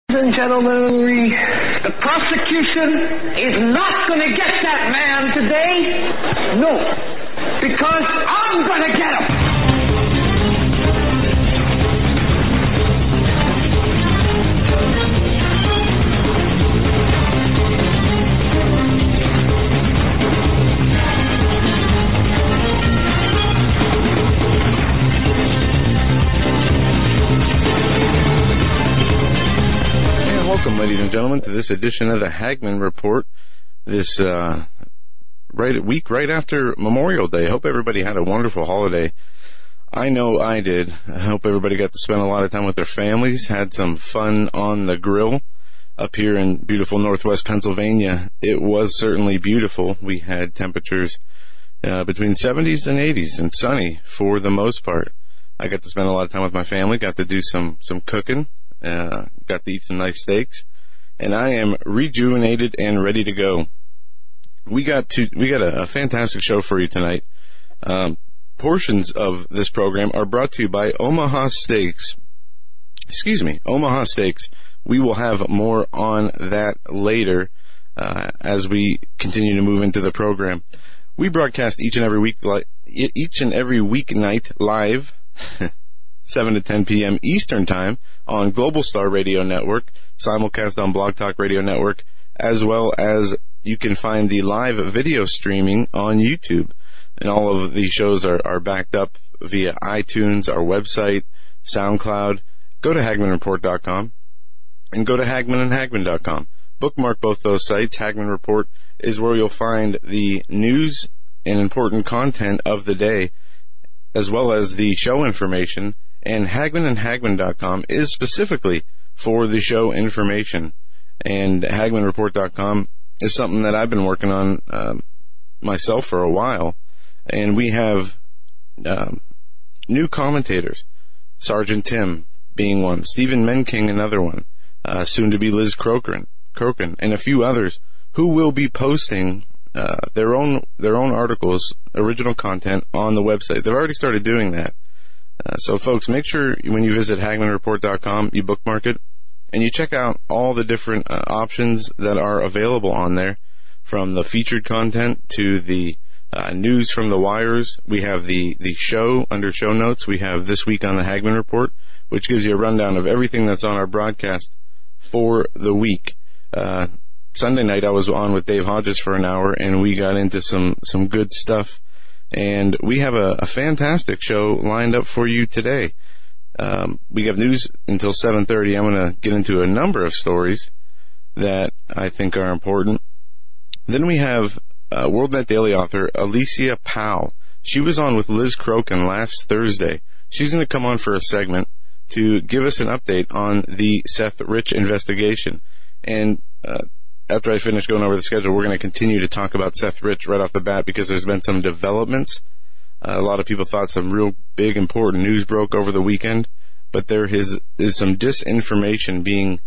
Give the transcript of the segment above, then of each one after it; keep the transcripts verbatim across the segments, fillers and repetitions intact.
and gentlemen, the prosecution is not going to get that man today. No, because I'm going to get him. Welcome, ladies and gentlemen, to this edition of the Hagmann Report, this uh, right week right after Memorial Day. Hope everybody had a wonderful holiday. I know I did. I hope everybody got to spend a lot of time with their families, had some fun on the grill up here in beautiful northwest Pennsylvania. It was certainly beautiful. We had temperatures uh, between seventies and eighties and sunny for the most part. I got to spend a lot of time with my family, got to do some, some cooking. Uh, got to eat some nice steaks, and I am rejuvenated and ready to go. We got to, we got a, a fantastic show for you tonight. Um, portions of this program are brought to you by Omaha Steaks. Excuse me, Omaha Steaks. We will have more on that later, uh, as we continue to move into the program. We broadcast each and every week, li- each and every weeknight live, seven to ten p.m. Eastern Time on Global Star Radio Network, simulcast on Blog Talk Radio Network, as well as you can find the live video streaming on YouTube. And all of these shows are, are backed up via iTunes, our website, SoundCloud. Go to Hagmann Report dot com and go to Hagmann and Hagmann dot com. Bookmark both those sites. Hagmann Report is where you'll find the news and important content of the day, as well as the show information. And Hagmann and Hagmann dot com is specifically for the show information. And Hagmann Report dot com is something that I've been working on um, myself for a while. And we have um, new commentators, Sergeant Tim being one, Stephen Menking another one, uh, soon to be Liz Crokin, Crokin, and a few others who will be posting uh, their own their own articles, original content on the website. They've already started doing that. Uh, so, folks, make sure when you visit Hagmann Report dot com, you bookmark it, and you check out all the different uh, options that are available on there, from the featured content to the uh, news from the wires. We have the, the show under show notes. We have This Week on the Hagmann Report, which gives you a rundown of everything that's on our broadcast for the week. Uh, Sunday night, I was on with Dave Hodges for an hour, and we got into some, some good stuff. And we have a, a fantastic show lined up for you today. Um, we have news until seven thirty. I'm going to get into a number of stories that I think are important. Then we have uh, WorldNet Daily author Alicia Powell. She was on with Liz Crokin last Thursday. She's going to come on for a segment to give us an update on the Seth Rich investigation. And uh after I finish going over the schedule, we're going to continue to talk about Seth Rich right off the bat because there's been some developments. Uh, a lot of people thought some real big, important news broke over the weekend, but there is, is some disinformation being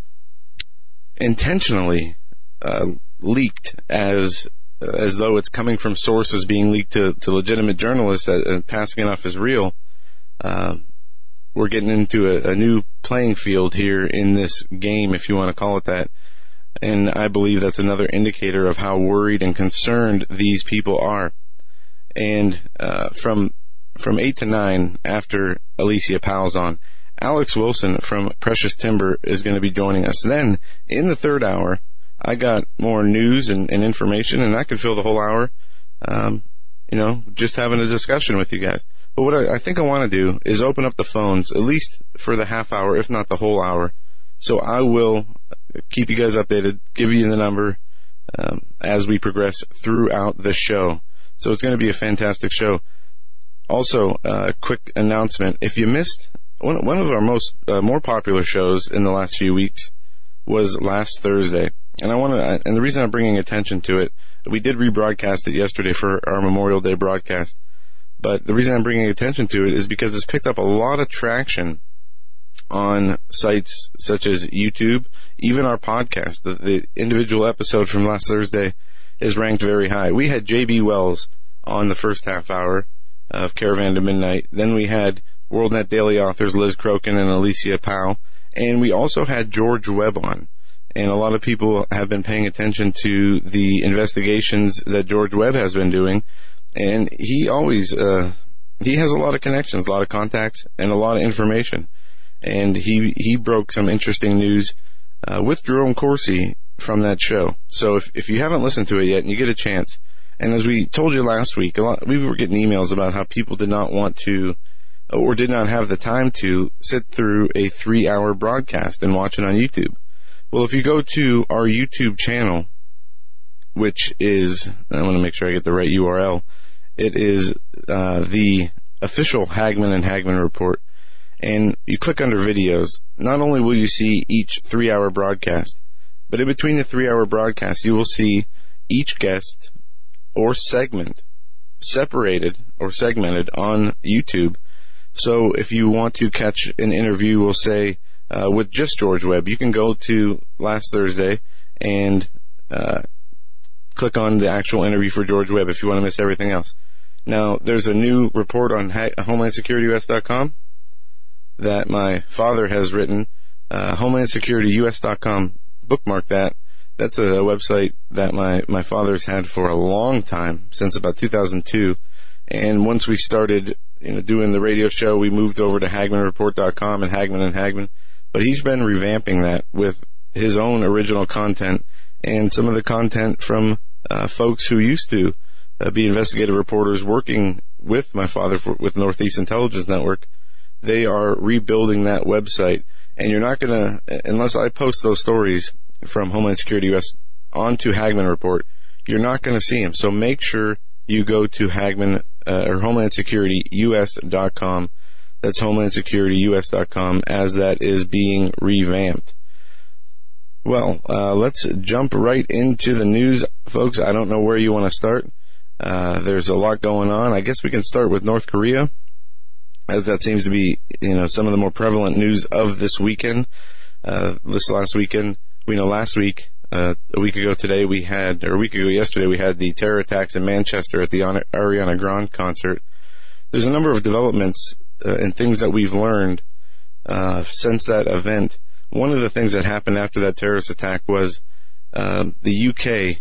intentionally uh, leaked as as though it's coming from sources being leaked to, to legitimate journalists and uh, passing it off as real. Uh, we're getting into a, a new playing field here in this game, if you want to call it that. And I believe that's another indicator of how worried and concerned these people are. And uh, from from eight to nine, after Alicia Powell's on, Alex Wilson from Precious Timber is going to be joining us. Then, in the third hour, I got more news and, and information, and I could fill the whole hour, um, you know, just having a discussion with you guys. But what I, I think I want to do is open up the phones, at least for the half hour, if not the whole hour. So I will keep you guys updated, give you the number um, as we progress throughout the show. So it's going to be a fantastic show. Also, a uh, quick announcement. If you missed, one, one of our most uh, more popular shows in the last few weeks was last Thursday. And I want to, and the reason I'm bringing attention to it, we did rebroadcast it yesterday for our Memorial Day broadcast. But the reason I'm bringing attention to it is because it's picked up a lot of traction on sites such as YouTube, even our podcast. The, the individual episode from last Thursday is ranked very high. We had J B. Wells on the first half hour of Caravan to Midnight. Then we had WorldNet Daily authors Liz Crokin and Alicia Powell. And we also had George Webb on. And a lot of people have been paying attention to the investigations that George Webb has been doing. And he always, uh, he has a lot of connections, a lot of contacts, and a lot of information. And he, he broke some interesting news, uh, with Jerome Corsi from that show. So if, if you haven't listened to it yet and you get a chance, and as we told you last week, a lot, we were getting emails about how people did not want to, or did not have the time to sit through a three hour broadcast and watch it on YouTube. Well, if you go to our YouTube channel, which is, I want to make sure I get the right U R L, it is uh, the official Hagmann and Hagmann Report, and you click under videos, not only will you see each three hour broadcast, but in between the three hour broadcast, you will see each guest or segment separated or segmented on YouTube. So if you want to catch an interview, we'll say, Uh, with just George Webb, you can go to last Thursday and uh, click on the actual interview for George Webb if you want to miss everything else. Now, there's a new report on ha- Homeland Security U S dot com that my father has written. Uh, Homeland Security U S dot com, bookmark that. That's a website that my, my father's had for a long time, since about two thousand two. And once we started, you know, doing the radio show, we moved over to Hagmann Report dot com and Hagmann and Hagmann. But he's been revamping that with his own original content and some of the content from uh, folks who used to uh, be investigative reporters working with my father for, with Northeast Intelligence Network. They are rebuilding that website. And you're not going to, unless I post those stories from Homeland Security U S onto Hagmann Report, you're not going to see them. So make sure you go to Hagmann uh, or Homeland Security U S dot com. That's Homeland Security U S dot com as that is being revamped. Well, uh, let's jump right into the news, folks. I don't know where you want to start. Uh, there's a lot going on. I guess we can start with North Korea, as that seems to be, you know, some of the more prevalent news of this weekend. Uh, this last weekend, we know last week, uh, a week ago today, we had, or a week ago yesterday, we had the terror attacks in Manchester at the Ariana Grande concert. There's a number of developments Uh, and things that we've learned uh, since that event. One of the things that happened after that terrorist attack was uh, the U K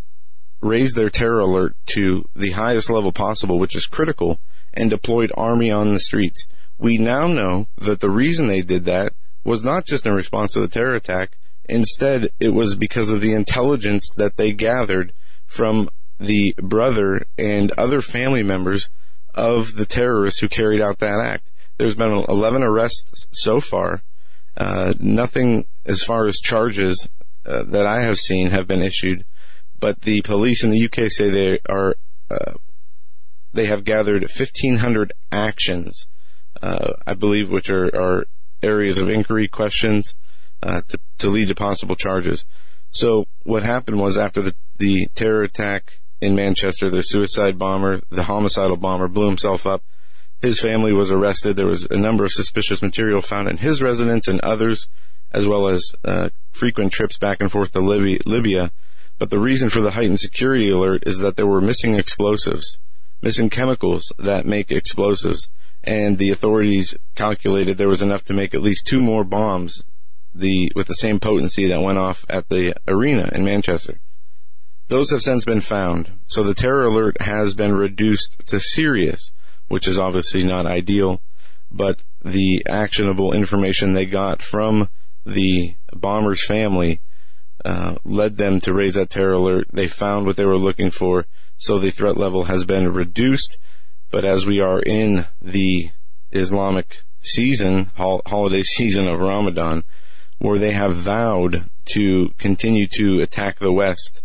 raised their terror alert to the highest level possible, which is critical, and deployed army on the streets. We now know that the reason they did that was not just in response to the terror attack. Instead, it was because of the intelligence that they gathered from the brother and other family members of the terrorists who carried out that act. There's been eleven arrests so far. Uh, nothing as far as charges uh, that I have seen have been issued, but the police in the U K say they are uh, they have gathered fifteen hundred actions, uh, I believe, which are, are areas of inquiry, questions uh, to, to lead to possible charges. So what happened was, after the, the terror attack in Manchester, the suicide bomber, the homicidal bomber, blew himself up. His family was arrested. There was a number of suspicious material found in his residence and others, as well as uh, frequent trips back and forth to Libya, Libya. But the reason for the heightened security alert is that there were missing explosives, missing chemicals that make explosives. And the authorities calculated there was enough to make at least two more bombs the with the same potency that went off at the arena in Manchester. Those have since been found, so the terror alert has been reduced to serious, which is obviously not ideal, but the actionable information they got from the bomber's family uh, led them to raise that terror alert. They found what they were looking for, so the threat level has been reduced. But as we are in the Islamic season, hol- holiday season of Ramadan, where they have vowed to continue to attack the West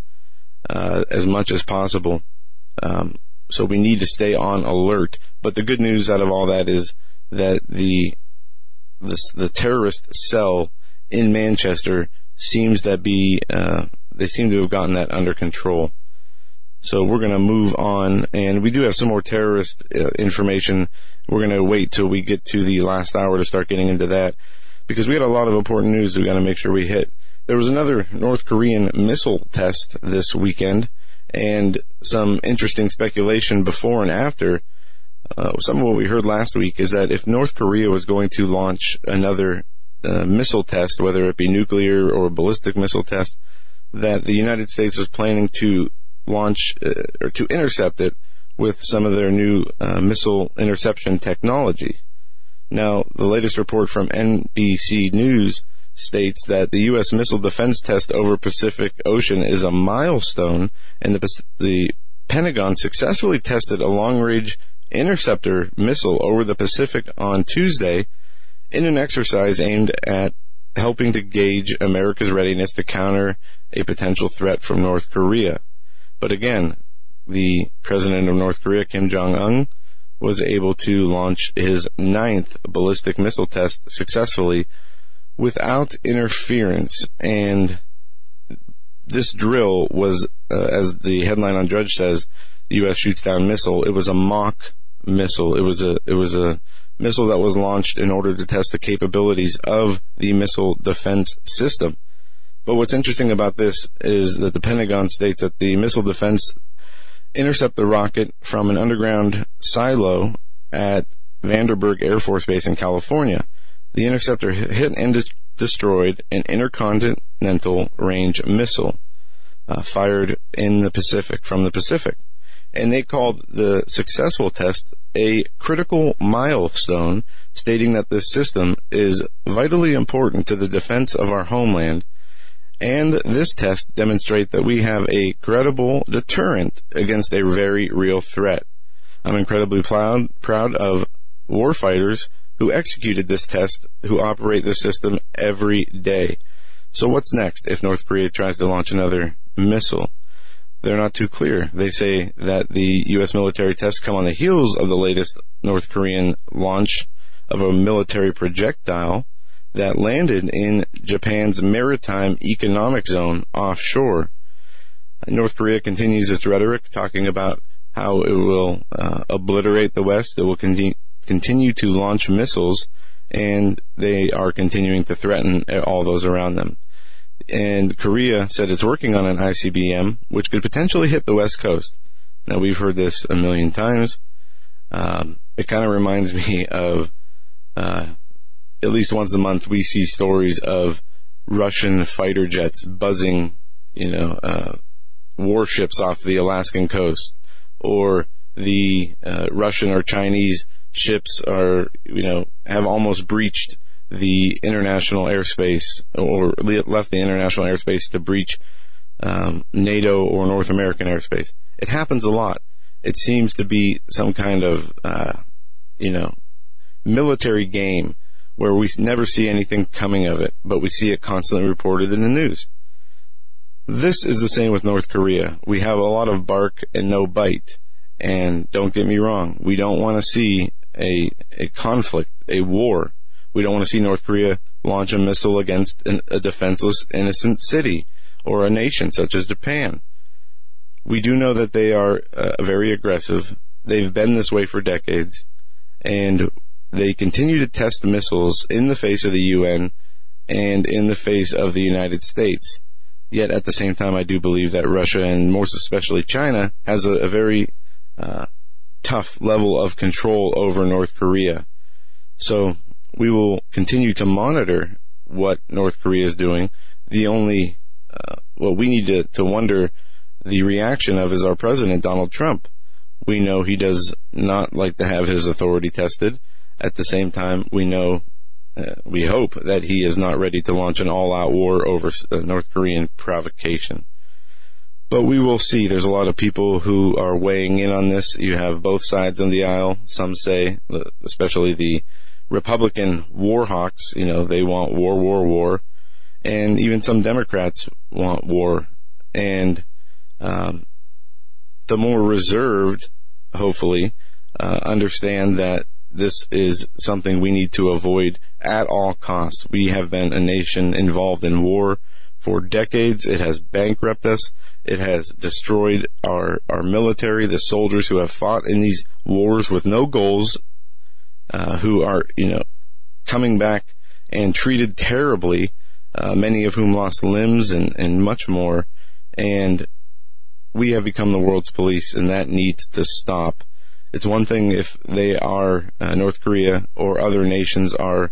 Uh, as much as possible. Um, so we need to stay on alert. But the good news out of all that is that the the, the terrorist cell in Manchester seems to be, uh, they seem to have gotten that under control. So we're going to move on, and we do have some more terrorist uh, information. We're going to wait till we get to the last hour to start getting into that, because we had a lot of important news we got to make sure we hit. There was another North Korean missile test this weekend, and some interesting speculation before and after. Uh, some of what we heard last week is that if North Korea was going to launch another uh, missile test, whether it be nuclear or ballistic missile test, that the United States was planning to launch uh, or to intercept it with some of their new uh, missile interception technology. Now, the latest report from N B C News states that the U S missile defense test over Pacific Ocean is a milestone, and the, the Pentagon successfully tested a long-range interceptor missile over the Pacific on Tuesday in an exercise aimed at helping to gauge America's readiness to counter a potential threat from North Korea. But again, the president of North Korea, Kim Jong-un, was able to launch his ninth ballistic missile test successfully without interference. And this drill was, uh, as the headline on Drudge says, the U S shoots down missile. It was a mock missile. It was a it was a missile that was launched in order to test the capabilities of the missile defense system. But what's interesting about this is that the Pentagon states that the missile defense intercepted the rocket from an underground silo at Vandenberg Air Force Base in California. The interceptor hit and de- destroyed an intercontinental range missile uh, fired in the Pacific, from the Pacific. And they called the successful test a critical milestone, stating that this system is vitally important to the defense of our homeland. And this test demonstrates that we have a credible deterrent against a very real threat. I'm incredibly proud, proud of warfighters who executed this test, who operate this system every day. So what's next if North Korea tries to launch another missile? They're not too clear. They say that the U S military tests come on the heels of the latest North Korean launch of a military projectile that landed in Japan's maritime economic zone offshore. North Korea continues its rhetoric, talking about how it will uh, obliterate the West. It will continue continue to launch missiles, and they are continuing to threaten all those around them. And Korea said it's working on an I C B M, which could potentially hit the West Coast. Now, we've heard this a million times. Um, it kind of reminds me of, uh, at least once a month, we see stories of Russian fighter jets buzzing, you know, uh, warships off the Alaskan coast, or the uh, Russian or Chinese ships are, you know, have almost breached the international airspace, or left the international airspace to breach um, NATO or North American airspace. It happens a lot. It seems to be some kind of, uh, you know, military game where we never see anything coming of it, but we see it constantly reported in the news. This is the same with North Korea. We have a lot of bark and no bite. And don't get me wrong, we don't want to see a, a conflict, a war. We don't want to see North Korea launch a missile against an, a defenseless, innocent city or a nation such as Japan. We do know that they are uh, very aggressive. They've been this way for decades, and they continue to test missiles in the face of the U N and in the face of the United States. Yet at the same time, I do believe that Russia, and more especially China, has a, a very uh, tough level of control over North Korea. So we will continue to monitor what North Korea is doing. The only, uh, what we need to, to wonder the reaction of is our president, Donald Trump. We know he does not like to have his authority tested. At the same time, we know, uh, we hope that he is not ready to launch an all-out war over uh, North Korean provocation. But we will see. There's a lot of people who are weighing in on this. You have both sides on the aisle. Some say, especially the Republican war hawks, you know, they want war, war, war. And even some Democrats want war. And um, the more reserved, hopefully, uh, understand that this is something we need to avoid at all costs. We have been a nation involved in war for decades. It has bankrupted us. It has destroyed our, our military, the soldiers who have fought in these wars with no goals, uh, who are, you know, coming back and treated terribly, uh, many of whom lost limbs and, and much more. And we have become the world's police, and that needs to stop. It's one thing if they are, uh, North Korea or other nations are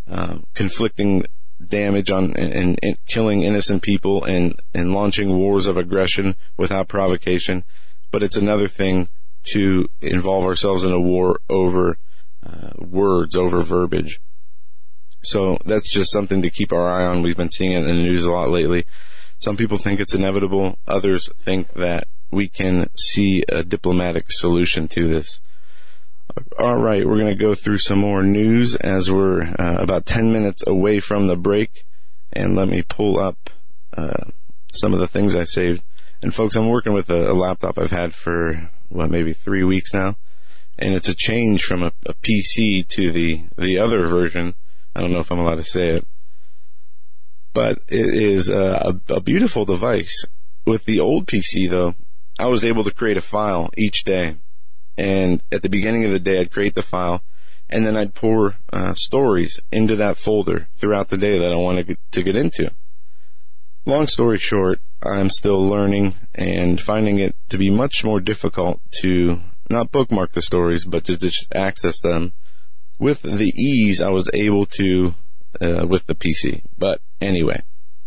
um, conflicting damage on and, and, and killing innocent people and, and launching wars of aggression without provocation. But it's another thing to involve ourselves in a war over uh, words, over verbiage. So that's just something to keep our eye on. We've been seeing it in the news a lot lately. Some people think it's inevitable. Others think that we can see a diplomatic solution to this. All right, we're going to go through some more news as we're uh, about ten minutes away from the break. And let me pull up uh, some of the things I saved. And folks, I'm working with a, a laptop I've had for, what, maybe three weeks now. And it's a change from a, a P C to the, the other version. I don't know if I'm allowed to say it. But it is a, a, a beautiful device. With the old P C, though, I was able to create a file each day. And at the beginning of the day, I'd create the file, and then I'd pour uh, stories into that folder throughout the day that I wanted to get into. Long story short, I'm still learning and finding it to be much more difficult to not bookmark the stories, but to just access them with the ease I was able to uh, with the P C. But anyway,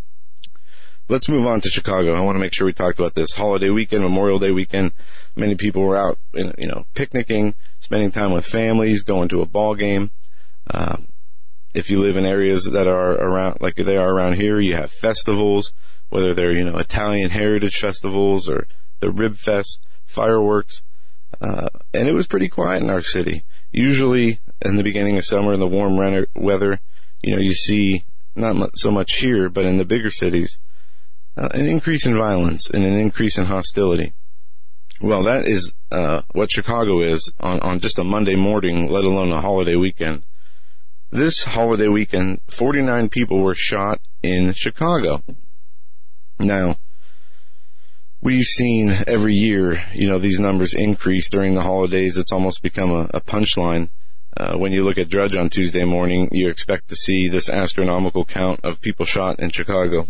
let's move on to Chicago. I want to make sure we talked about this holiday weekend, Memorial Day weekend. Many people were out, you know, picnicking, spending time with families, going to a ball game. Uh, if you live in areas that are around, like they are around here, you have festivals, whether they're, you know, Italian heritage festivals or the Rib Fest, fireworks. Uh, and it was pretty quiet in our city. Usually in the beginning of summer in the warm weather, you know, you see not so much here, but in the bigger cities, uh, an increase in violence and an increase in hostility. Well, that is uh, what Chicago is on, on just a Monday morning, let alone a holiday weekend. This holiday weekend, forty-nine people were shot in Chicago. Now, we've seen every year, you know, these numbers increase during the holidays. It's almost become a, a punchline. Uh, when you look at Drudge on Tuesday morning, you expect to see this astronomical count of people shot in Chicago.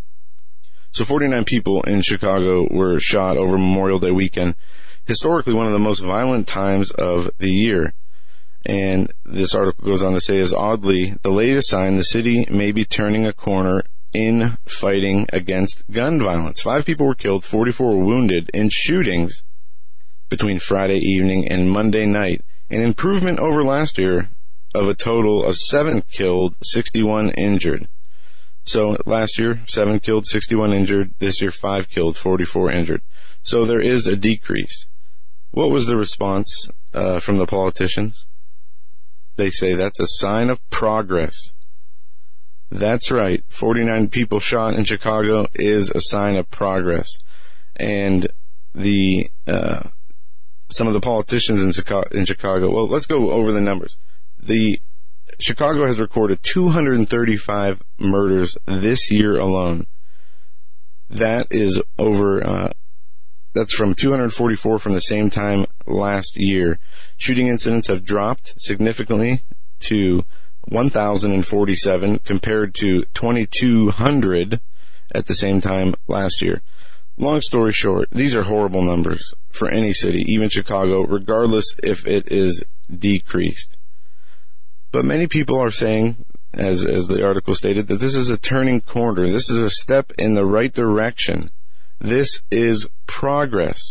So forty-nine people in Chicago were shot over Memorial Day weekend, historically one of the most violent times of the year. And this article goes on to say, is oddly the latest sign the city may be turning a corner in fighting against gun violence. Five people were killed, forty-four were wounded in shootings between Friday evening and Monday night, an improvement over last year of a total of seven killed, sixty-one injured. So last year, seven killed, sixty-one injured. This year, five killed, forty-four injured. So there is a decrease. What was the response uh, from the politicians? They say that's a sign of progress. That's right. forty-nine people shot in Chicago is a sign of progress. And the uh, some of the politicians in Chicago, in Chicago, well, let's go over the numbers. The Chicago has recorded two hundred thirty-five murders this year alone. That is over, uh, that's from two hundred forty-four from the same time last year. Shooting incidents have dropped significantly to one thousand forty-seven compared to twenty-two hundred at the same time last year. Long story short, these are horrible numbers for any city, even Chicago, regardless if it is decreased. But many people are saying, as as the article stated, that this is a turning corner. This is a step in the right direction. This is progress.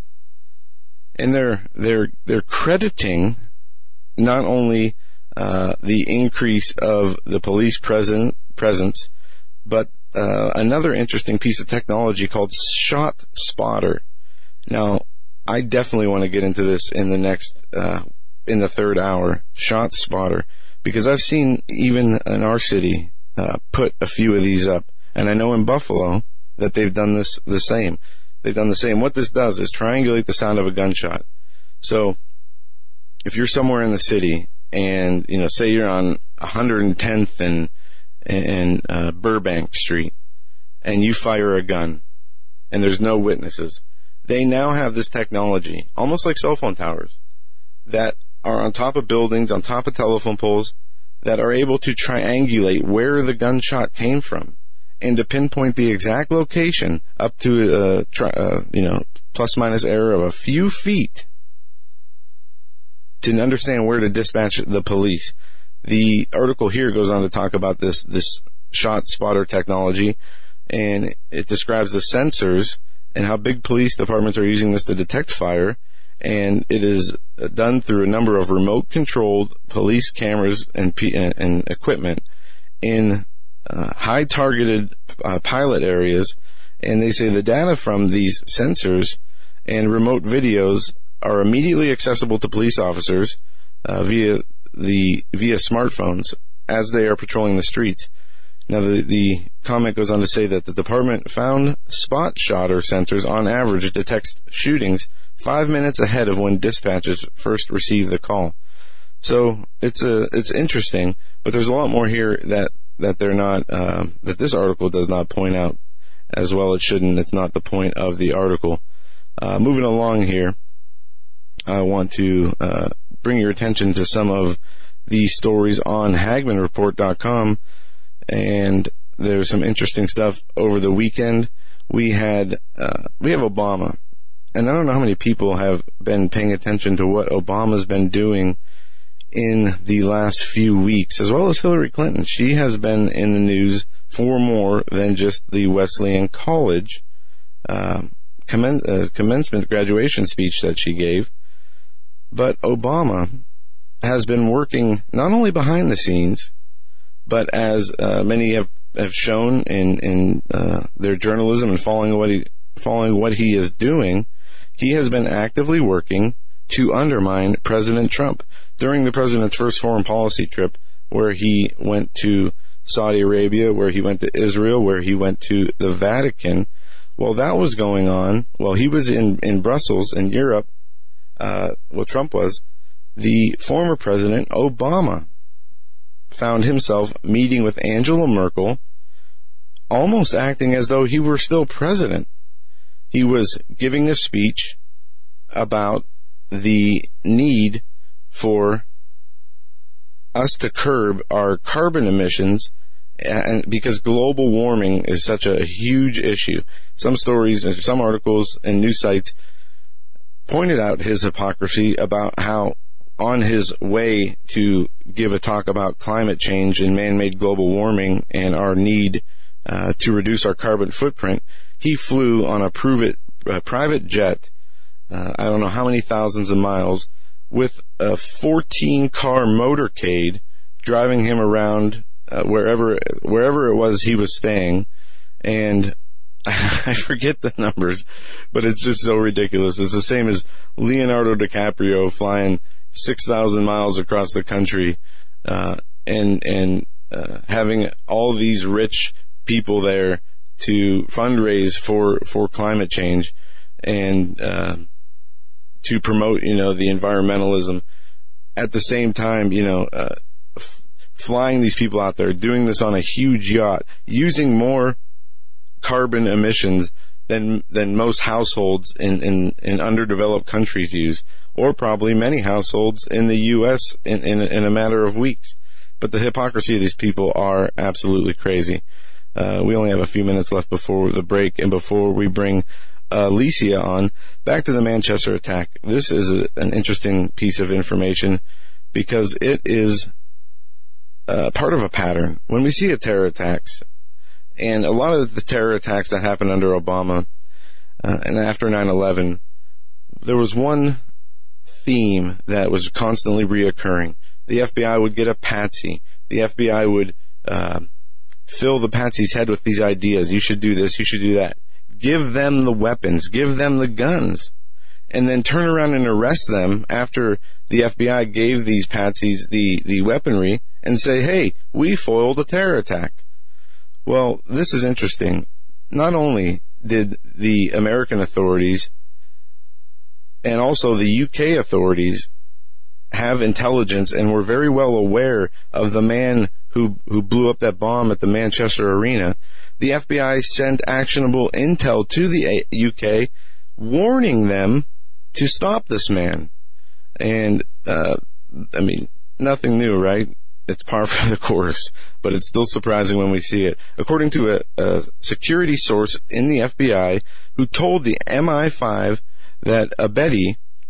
And they're they're they're crediting not only uh, the increase of the police present, presence, but uh, another interesting piece of technology called Shot Spotter. Now, I definitely want to get into this in the next uh, in the third hour, Shot Spotter, because I've seen even in our city uh, put a few of these up, and I know in Buffalo that they've done this the same. They've done the same. What this does is triangulate the sound of a gunshot. So if you're somewhere in the city and, you know, say you're on one hundred tenth and, and uh, Burbank Street, and you fire a gun, and there's no witnesses, they now have this technology, almost like cell phone towers, that are on top of buildings, on top of telephone poles, that are able to triangulate where the gunshot came from, and to pinpoint the exact location up to a, tri- uh, you know, plus minus error of a few feet to understand where to dispatch the police. The article here goes on to talk about this, this shot spotter technology, and it describes the sensors and how big police departments are using this to detect fire. And it is done through a number of remote-controlled police cameras and, and, and equipment in uh, high-targeted uh, pilot areas. And they say the data from these sensors and remote videos are immediately accessible to police officers uh, via the via smartphones as they are patrolling the streets. Now, the, the comment goes on to say that the department found spot shotter sensors on average detects shootings five minutes ahead of when dispatchers first receive the call. So it's a it's interesting, but there's a lot more here that that they're not uh, that this article does not point out as well. It shouldn't. It's not the point of the article. Uh, moving along here, I want to uh, bring your attention to some of the stories on Hagmann Report dot com, and there's some interesting stuff over the weekend. We had uh, we have Obama, and I don't know how many people have been paying attention to what Obama's been doing in the last few weeks, as well as Hillary Clinton. She has been in the news for more than just the Wesleyan College uh, commen- uh, commencement graduation speech that she gave. But Obama has been working not only behind the scenes, but as uh, many have, have shown in, in uh, their journalism and following what he following what he is doing, he has been actively working to undermine President Trump. During the president's first foreign policy trip, where he went to Saudi Arabia, where he went to Israel, where he went to the Vatican, while that was going on, while he was in, in Brussels, in Europe, uh, well, Trump was, the former president, Obama, found himself meeting with Angela Merkel, almost acting as though he were still president. He was giving a speech about the need for us to curb our carbon emissions, and because global warming is such a huge issue. Some stories and some articles and news sites pointed out his hypocrisy about how on his way to give a talk about climate change and man-made global warming and our need uh, to reduce our carbon footprint, he flew on a private, uh, private jet, uh, I don't know how many thousands of miles, with a fourteen-car motorcade driving him around uh, wherever wherever it was he was staying. And I forget the numbers, but it's just so ridiculous. It's the same as Leonardo DiCaprio flying six thousand miles across the country uh, and and uh, having all these rich people there to fundraise for, for climate change and uh, to promote, you know, the environmentalism. At the same time, you know, uh, f- flying these people out there, doing this on a huge yacht, using more carbon emissions than than most households in, in, in underdeveloped countries use, or probably many households in the U S in, in, in a matter of weeks. But the hypocrisy of these people are absolutely crazy. Uh, we only have a few minutes left before the break, and before we bring Uh, Alicia on, back to the Manchester attack. This is a, an interesting piece of information because it is uh, part of a pattern. When we see a terror attacks, and a lot of the terror attacks that happened under Obama uh, and after nine eleven, there was one theme that was constantly reoccurring. The F B I would get a patsy. The F B I would uh, fill the patsy's head with these ideas. You should do this. You should do that. Give them the weapons, give them the guns, and then turn around and arrest them after the F B I gave these patsies the, the weaponry and say, hey, we foiled a terror attack. Well, this is interesting. Not only did the American authorities and also the U K authorities have intelligence and were very well aware of the man who who blew up that bomb at the Manchester Arena, the F B I sent actionable intel to the U K, warning them to stop this man. And, uh, I mean, nothing new, right? It's par for the course, but it's still surprising when we see it. According to a, a security source in the F B I who told the M I five that Abedi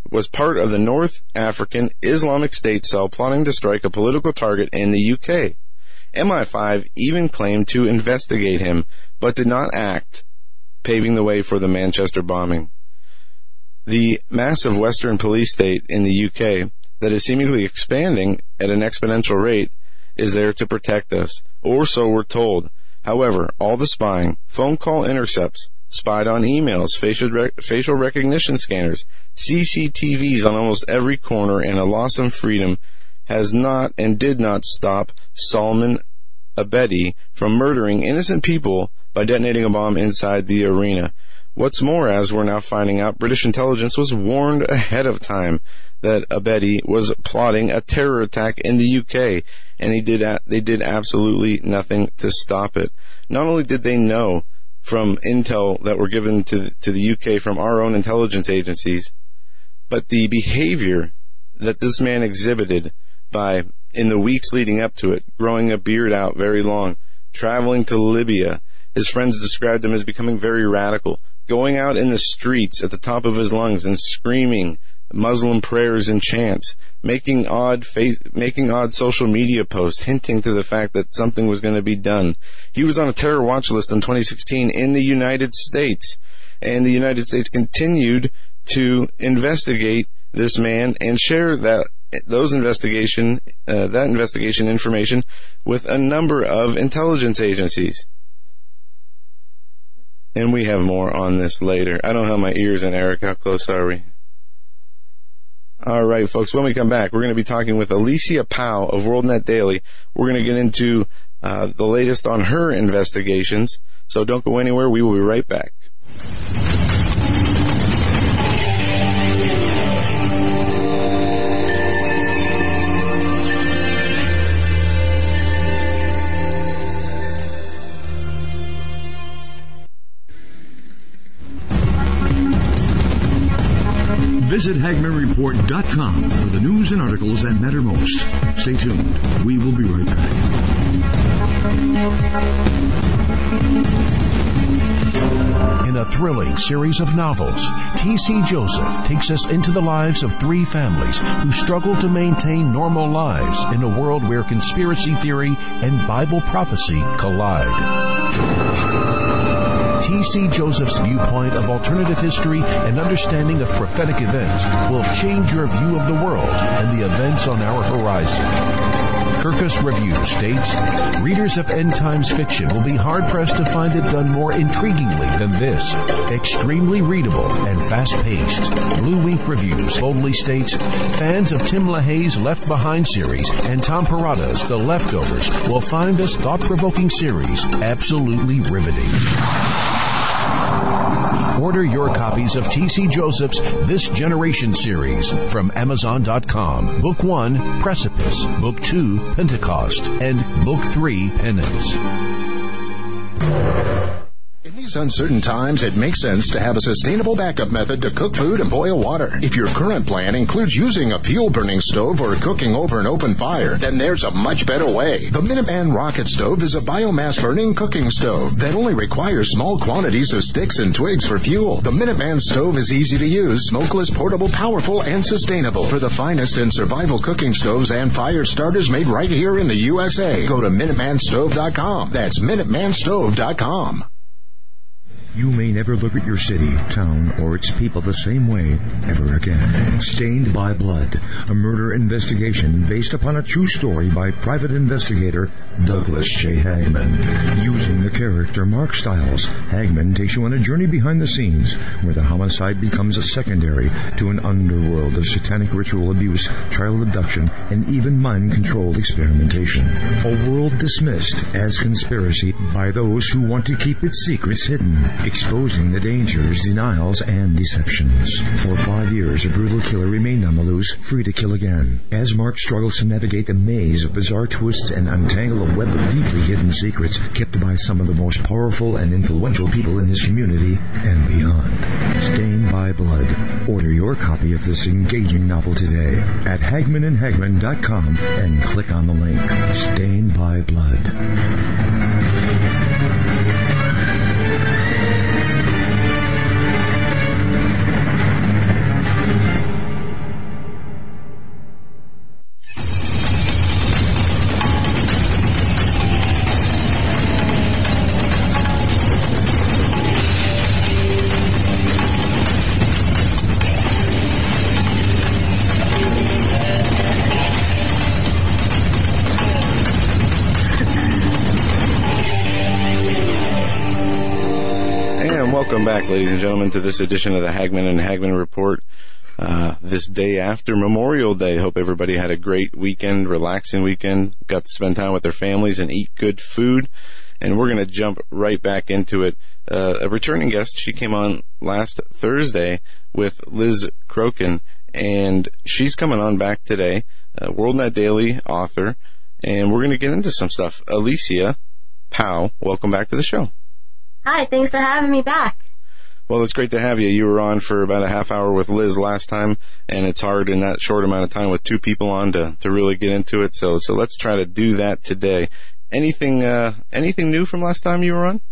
was part of the North African Islamic State cell plotting to strike a political target in the U K. M I five even claimed to investigate him, but did not act, paving the way for the Manchester bombing. The massive Western police state in the U K that is seemingly expanding at an exponential rate is there to protect us, or so we're told. However, all the spying, phone call intercepts, spied on emails, facial, rec- facial recognition scanners, C C T Vs on almost every corner, and a loss of freedom has not and did not stop Salman Abedi from murdering innocent people by detonating a bomb inside the arena. What's more, as we're now finding out, British intelligence was warned ahead of time that Abedi was plotting a terror attack in the U K, and he did a- they did absolutely nothing to stop it. Not only did they know from intel that were given to to the U K from our own intelligence agencies, but the behavior that this man exhibited by, in the weeks leading up to it, growing a beard out very long, traveling to Libya. His friends described him as becoming very radical, going out in the streets at the top of his lungs and screaming Muslim prayers and chants, making odd face, making odd social media posts hinting to the fact that something was going to be done. He was on a terror watch list in twenty sixteen in the United States, and the United States continued to investigate this man and share that those investigation uh, that investigation information with a number of intelligence agencies. And we have more on this later. I don't have my ears in, Eric. How close are we? All right, folks, when we come back, we're going to be talking with Alicia Powell of WorldNet Daily. We're going to get into uh, the latest on her investigations. So don't go anywhere. We will be right back. Visit Hagman Report dot com for the news and articles that matter most. Stay tuned. We will be right back. In a thrilling series of novels, T C Joseph takes us into the lives of three families who struggle to maintain normal lives in a world where conspiracy theory and Bible prophecy collide. T C Joseph's viewpoint of alternative history and understanding of prophetic events will change your view of the world and the events on our horizon. Kirkus Review states, readers of end times fiction will be hard-pressed to find it done more intriguingly than this. Extremely readable and fast-paced. Blue Wink Reviews boldly states, fans of Tim LaHaye's Left Behind series and Tom Parada's The Leftovers will find this thought-provoking series absolutely riveting. Order your copies of T C Joseph's This Generation series from Amazon dot com. Book one, Precipice. Book two, Pentecost. And Book three, Penance. In these uncertain times, it makes sense to have a sustainable backup method to cook food and boil water. If your current plan includes using a fuel-burning stove or cooking over an open fire, then there's a much better way. The Minuteman Rocket Stove is a biomass-burning cooking stove that only requires small quantities of sticks and twigs for fuel. The Minuteman Stove is easy to use, smokeless, portable, powerful, and sustainable. For the finest in survival cooking stoves and fire starters made right here in the U S A, go to Minuteman Stove dot com. That's Minuteman Stove dot com. You may never look at your city, town, or its people the same way ever again. Stained by Blood, a murder investigation based upon a true story by private investigator Douglas J. Hagman. Using the character Mark Stiles, Hagman takes you on a journey behind the scenes where the homicide becomes a secondary to an underworld of satanic ritual abuse, child abduction, and even mind-controlled experimentation. A world dismissed as conspiracy by those who want to keep its secrets hidden, exposing the dangers, denials, and deceptions. For five years, a brutal killer remained on the loose, free to kill again. As Mark struggles to navigate the maze of bizarre twists and untangle a web of deeply hidden secrets kept by some of the most powerful and influential people in his community and beyond. Stained by Blood. Order your copy of this engaging novel today at Hagman and Hagman dot com and click on the link. Stained by Blood. Welcome back, ladies and gentlemen, to this edition of the Hagman and Hagman Report. Uh, this day after Memorial Day. Hope everybody had a great weekend, relaxing weekend, got to spend time with their families and eat good food. And we're going to jump right back into it. Uh, a returning guest, she came on last Thursday with Liz Crokin, and she's coming on back today, uh, WorldNet Daily author, and we're going to get into some stuff. Alicia Powell, welcome back to the show. Hi, thanks for having me back. Well, it's great to have you. You were on for about a half hour with Liz last time, and it's hard in that short amount of time with two people on to, to really get into it. So, so let's try to do that today. Anything, uh, anything new from last time you were on?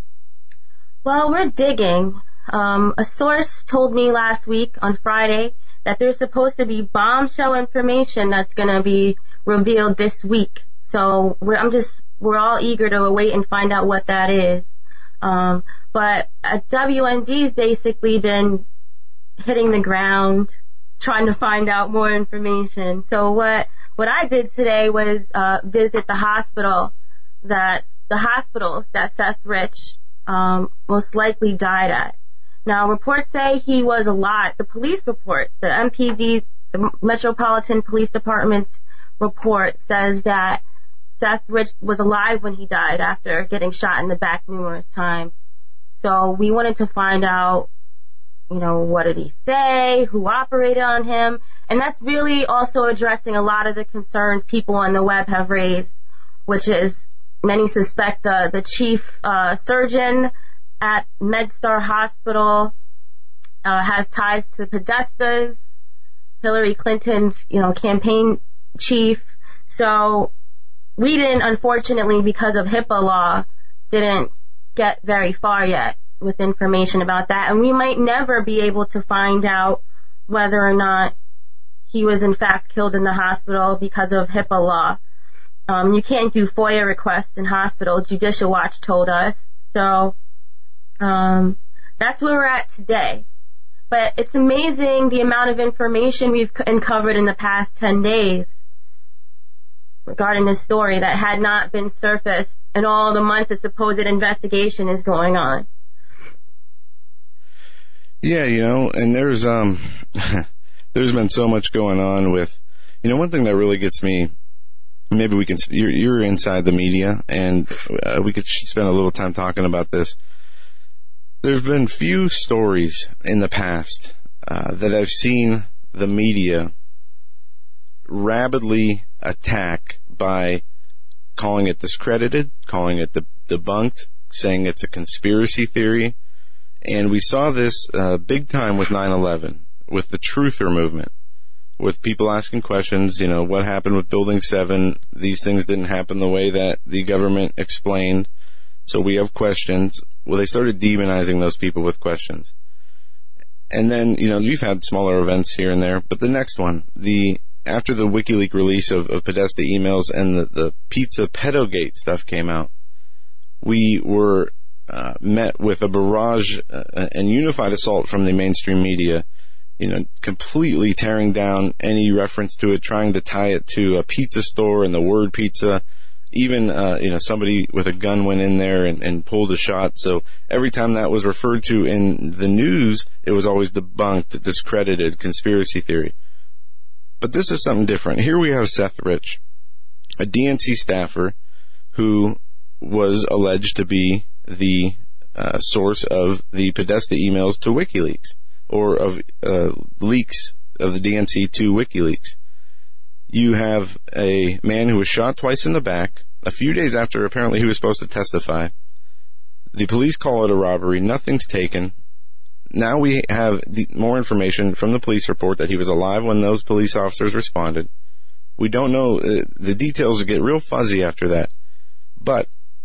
Well, we're digging. Um, a source told me last week on Friday that there's supposed to be bombshell information that's going to be revealed this week. So we're, I'm just, we're all eager to wait and find out what that is. Um, but uh, W N D's basically been hitting the ground, trying to find out more information. So what, what I did today was, uh, visit the hospital that, the hospitals that Seth Rich, um, most likely died at. Now, reports say he was alive. The police report, the M P D, the Metropolitan Police Department's report says that Seth Rich was alive when he died after getting shot in the back numerous times. So we wanted to find out, you know, what did he say, who operated on him, and that's really also addressing a lot of the concerns people on the web have raised, which is many suspect the, the chief uh, surgeon at MedStar Hospital uh, has ties to Podestas, Hillary Clinton's, you know, campaign chief. So we didn't, unfortunately, because of HIPAA law, didn't get very far yet with information about that. And we might never be able to find out whether or not he was in fact killed in the hospital because of HIPAA law. Um, you can't do FOIA requests in hospital, Judicial Watch told us. So um, that's where we're at today. But it's amazing the amount of information we've uncovered in the past ten days. Regarding this story that had not been surfaced in all the months a supposed investigation is going on. Yeah, you know, and there's um, there's been so much going on with, you know, one thing that really gets me. Maybe we can. You're, you're inside the media, and uh, we could spend a little time talking about this. There's been few stories in the past uh, that I've seen the media rapidly attack by calling it discredited, calling it de- debunked, saying it's a conspiracy theory. And we saw this uh, big time with nine eleven, with the truther movement, with people asking questions, you know, what happened with Building seven? These things didn't happen the way that the government explained, so we have questions. Well, they started demonizing those people with questions. And then, you know, you've had smaller events here and there, but the next one, the after the WikiLeaks release of, of Podesta emails and the, the pizza pedogate stuff came out, we were uh, met with a barrage uh, and unified assault from the mainstream media, you know, completely tearing down any reference to it, trying to tie it to a pizza store and the word pizza. Even, uh, you know, somebody with a gun went in there and, and pulled a shot. So every time that was referred to in the news, it was always debunked, discredited, conspiracy theory. But this is something different. Here we have Seth Rich, a D N C staffer who was alleged to be the uh, source of the Podesta emails to WikiLeaks, or of uh, leaks of the D N C to WikiLeaks. You have a man who was shot twice in the back, a few days after apparently he was supposed to testify. The police call it a robbery. Nothing's taken. Now we have the, more information from the police report that he was alive when those police officers responded. We don't know. Uh, the details get real fuzzy after that. But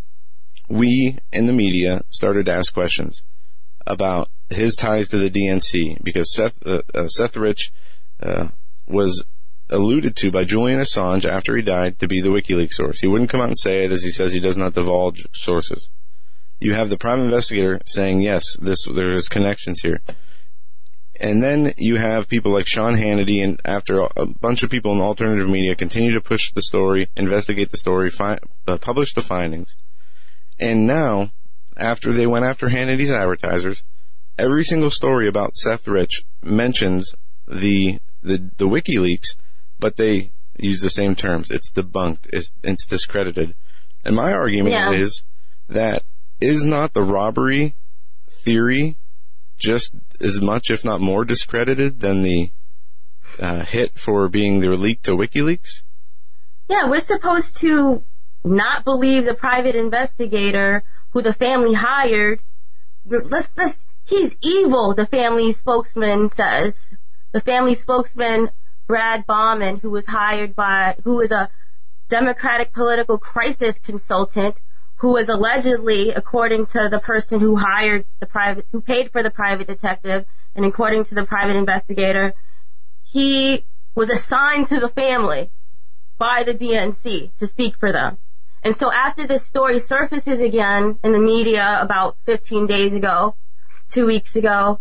we in the media started to ask questions about his ties to the D N C, because Seth, uh, uh, Seth Rich uh, was alluded to by Julian Assange after he died to be the WikiLeaks source. He wouldn't come out and say it, as he says he does not divulge sources. You have the private investigator saying, yes, this there is connections here. And then you have people like Sean Hannity, and after a bunch of people in alternative media continue to push the story, investigate the story, fi- uh, publish the findings. And now, after they went after Hannity's advertisers, every single story about Seth Rich mentions the the, the WikiLeaks, but they use the same terms. It's debunked. It's, it's discredited. And my argument yeah. is that is not the robbery theory just as much, if not more, discredited than the uh, hit for being the leak to WikiLeaks? Yeah, we're supposed to not believe the private investigator who the family hired. Let's, let's, he's evil, the family spokesman says. The family spokesman, Brad Bauman, who was hired by, who is a Democratic political crisis consultant, who was allegedly, according to the person who hired the private, who paid for the private detective, and according to the private investigator, he was assigned to the family by the D N C to speak for them. And so after this story surfaces again in the media about fifteen days ago, two weeks ago,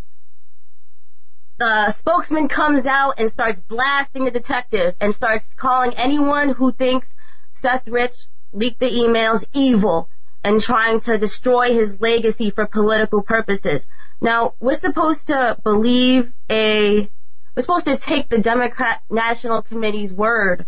the spokesman comes out and starts blasting the detective and starts calling anyone who thinks Seth Rich leaked the emails evil and trying to destroy his legacy for political purposes. Now, we're supposed to believe a, we're supposed to take the Democrat National Committee's word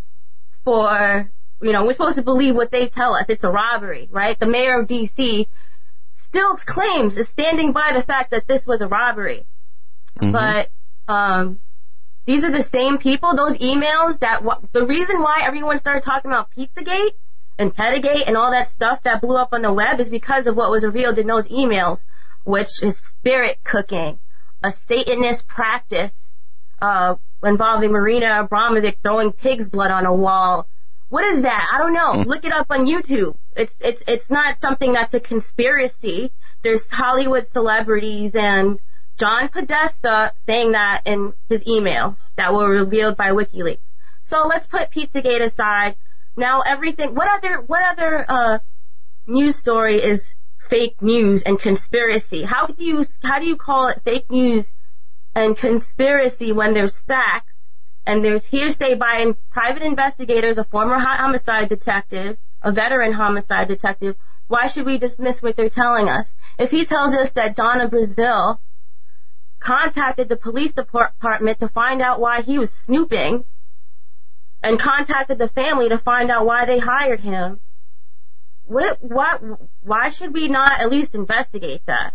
for, you know, we're supposed to believe what they tell us. It's a robbery, right? The mayor of D C still claims, is standing by the fact that this was a robbery. Mm-hmm. But um these are the same people, those emails that, w- the reason why everyone started talking about Pizzagate and Pettagate and all that stuff that blew up on the web is because of what was revealed in those emails, which is spirit cooking, a Satanist practice uh involving Marina Abramovic throwing pig's blood on a wall. What is that? I don't know. Mm. Look it up on YouTube. It's it's it's not something that's a conspiracy. There's Hollywood celebrities and John Podesta saying that in his emails that were revealed by WikiLeaks. So let's put Pizzagate aside. Now everything, what other, what other, uh, news story is fake news and conspiracy? How do you, how do you call it fake news and conspiracy when there's facts and there's hearsay by private investigators, a former homicide detective, a veteran homicide detective? Why should we dismiss what they're telling us? If he tells us that Donna Brazile contacted the police department to find out why he was snooping and contacted the family to find out why they hired him, what, what, why should we not at least investigate that?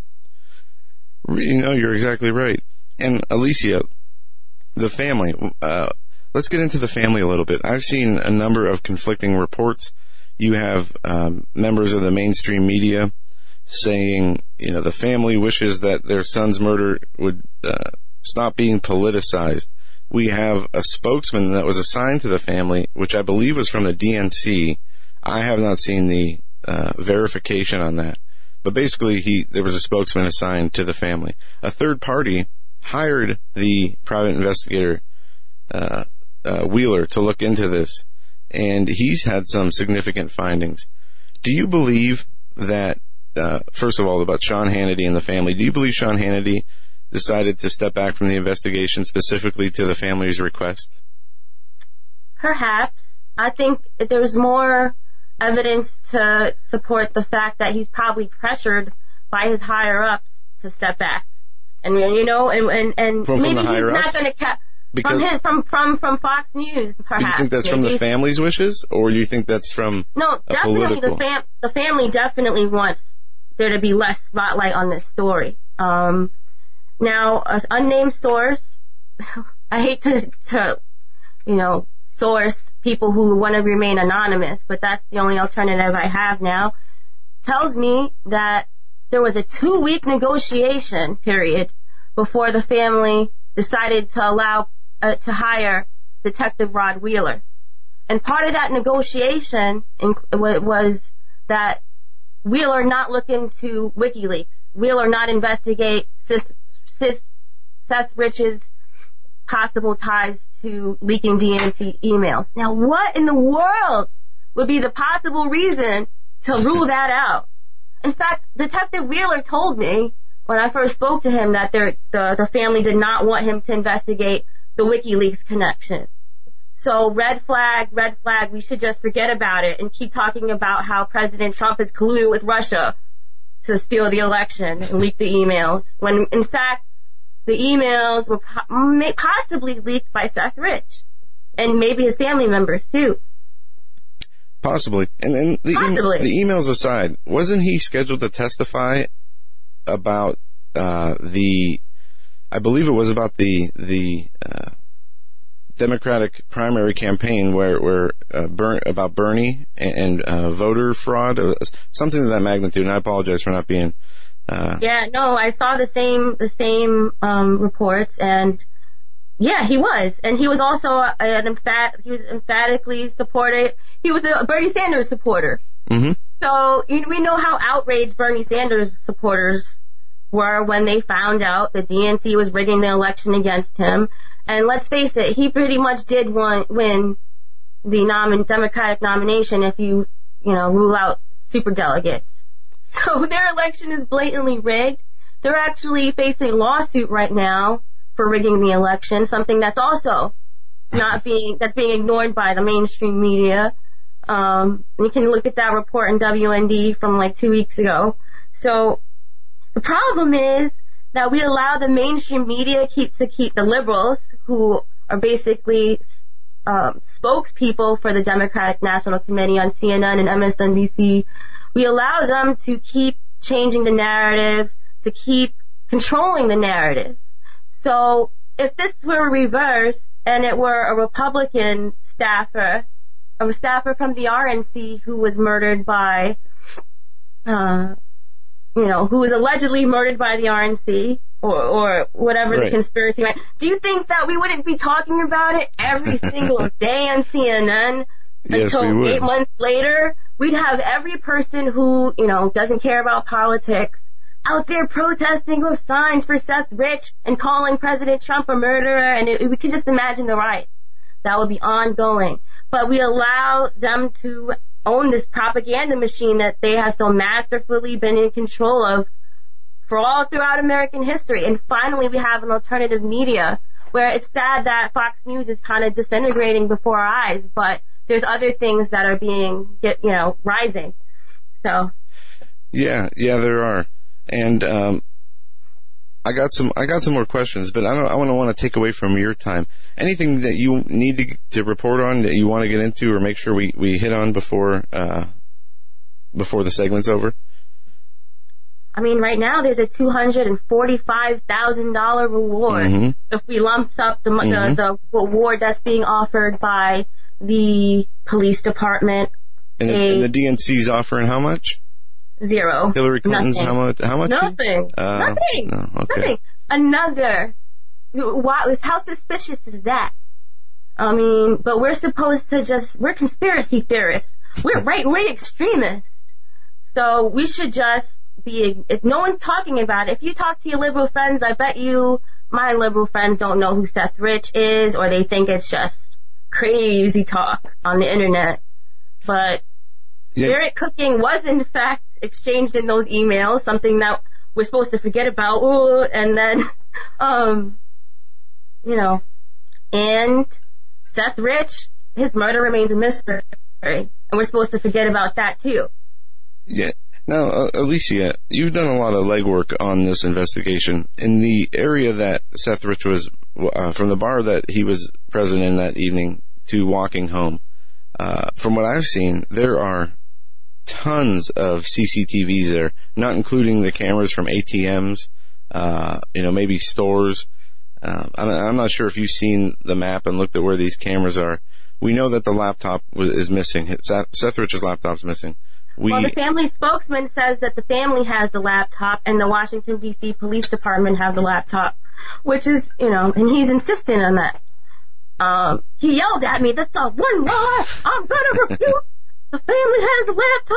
You know, you're exactly right. And Alicia, the family, uh, let's get into the family a little bit. I've seen a number of conflicting reports. You have um, members of the mainstream media saying, you know, the family wishes that their son's murder would uh, stop being politicized. We have a spokesman that was assigned to the family, which I believe was from the D N C. I have not seen the uh, verification on that. But basically, he there was a spokesman assigned to the family. A third party hired the private investigator, uh, uh, Wheeler, to look into this, and he's had some significant findings. Do you believe that Uh, first of all, about Sean Hannity and the family, do you believe Sean Hannity decided to step back from the investigation specifically to the family's request? Perhaps. I think there's more evidence to support the fact that he's probably pressured by his higher-ups to step back. And, you know, and, and, and from, maybe from he's higher-ups? not going to cap... From, his, from from from Fox News, perhaps. Do you think that's maybe. From the family's wishes, or do you think that's from no? A definitely, political... the fam the family definitely wants there to be less spotlight on this story. Um, now, an unnamed source. I hate to to you know source people who want to remain anonymous, but that's the only alternative I have now. Tells me that there was a two-week negotiation period before the family decided to allow. Uh, to hire Detective Rod Wheeler. And part of that negotiation inc- was that Wheeler not look into WikiLeaks. Wheeler not investigate Seth, Seth, Seth Rich's possible ties to leaking D N C emails. Now, what in the world would be the possible reason to rule that out? In fact, Detective Wheeler told me when I first spoke to him that the, the family did not want him to investigate the WikiLeaks connection. So red flag, red flag, we should just forget about it and keep talking about how President Trump is colluded with Russia. to steal the election and leak the emails, when in fact the emails were po- possibly leaked by Seth Rich and maybe his family members too. Possibly. And then the, Possibly. E- the emails aside, wasn't he scheduled to testify about uh, the, I believe it was about the the uh, Democratic primary campaign where where uh, Bern, about Bernie and, and uh, voter fraud, uh, something of that magnitude. And I apologize for not being. Uh, yeah, no, I saw the same the same um, reports, and yeah, he was, and he was also an emphat he was emphatically supported. He was a Bernie Sanders supporter. Mm-hmm. So we know how outraged Bernie Sanders supporters were when they found out the D N C was rigging the election against him. And let's face it, he pretty much did won, win the nom- Democratic nomination if you, you know, rule out superdelegates. So their election is blatantly rigged. They're actually facing a lawsuit right now for rigging the election, something that's also not being, that's being ignored by the mainstream media. Um, you can look at that report in W N D from like two weeks ago. So the problem is that we allow the mainstream media keep to keep the liberals, who are basically um, spokespeople for the Democratic National Committee on C N N and M S N B C. We allow them to keep changing the narrative, to keep controlling the narrative. So if this were reversed and it were a Republican staffer, a staffer from the R N C who was murdered by, uh, you know, who was allegedly murdered by the R N C, or, or whatever right. the conspiracy might. Do you think that we wouldn't be talking about it every single day on C N N yes, until we would. eight months later? We'd have every person who, you know, doesn't care about politics out there protesting with signs for Seth Rich and calling President Trump a murderer, and it, we can just imagine the riots. That would be ongoing. But we allow them to own this propaganda machine that they have so masterfully been in control of for all throughout American history. And finally, we have an alternative media where it's sad that Fox News is kind of disintegrating before our eyes, but there's other things that are being, get, you know, rising. So. Yeah, yeah, there are. And, um, I got some, I got some more questions, but I don't, I want to want to take away from your time. Anything that you need to, to report on that you want to get into or make sure we, we hit on before, uh, before the segment's over? I mean, right now there's a two hundred forty-five thousand dollars reward mm-hmm. if we lump up the, mm-hmm. the, the reward that's being offered by the police department. And, a, and the D N C's offering how much? Zero. Hillary Clinton's Nothing. how much? How much? Nothing. Uh, Nothing. No, okay. Nothing. Another. Why, how suspicious is that? I mean, but we're supposed to just, we're conspiracy theorists. We're right-wing extremists. So we should just be, if no one's talking about it, if you talk to your liberal friends, I bet you my liberal friends don't know who Seth Rich is, or they think it's just crazy talk on the internet. But yeah. Spirit cooking was in fact exchanged in those emails, something that we're supposed to forget about. Ooh, and then, um, you know, and Seth Rich, his murder remains a mystery, and we're supposed to forget about that too. Yeah. Now, uh, Alicia, you've done a lot of legwork on this investigation. In the area that Seth Rich was, uh, from the bar that he was present in that evening to walking home, uh, from what I've seen, there are tons of C C T Vs there, not including the cameras from A T Ms, uh, you know, maybe stores. Uh, I'm, I'm not sure if you've seen the map and looked at where these cameras are. We know that the laptop was, is missing. Seth Rich's laptop's missing. We, well, the family spokesman says that the family has the laptop and the Washington, D C Police Department have the laptop, which is, you know, and he's insistent on that. Um, he yelled at me, that's a one lie, I'm gonna refute. The family has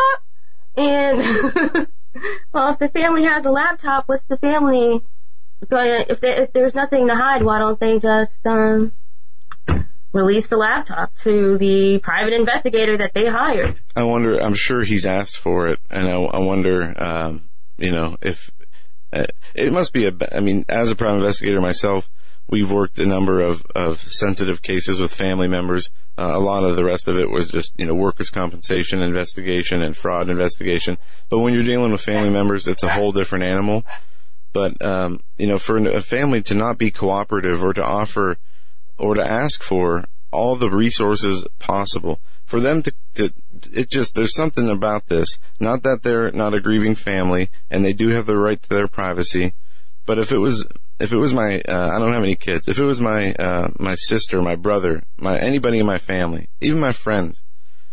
a laptop, and, well, if the family has a laptop, what's the family gonna, if, they, if there's nothing to hide, why don't they just, um, release the laptop to the private investigator that they hired? I wonder, I'm sure he's asked for it, and I, I wonder, um, you know, if, uh, it must be a, I mean, as a private investigator myself, We've worked a number of, of sensitive cases with family members. Uh, a lot of the rest of it was just, you know, workers' compensation investigation and fraud investigation. But when you're dealing with family members, it's a whole different animal. But, um, you know, for a family to not be cooperative or to offer or to ask for all the resources possible, for them to, to, it just, there's something about this. Not that they're not a grieving family and they do have the right to their privacy, but if it was, if it was my, uh, I don't have any kids, if it was my, uh, my sister, my brother, my, anybody in my family, even my friends,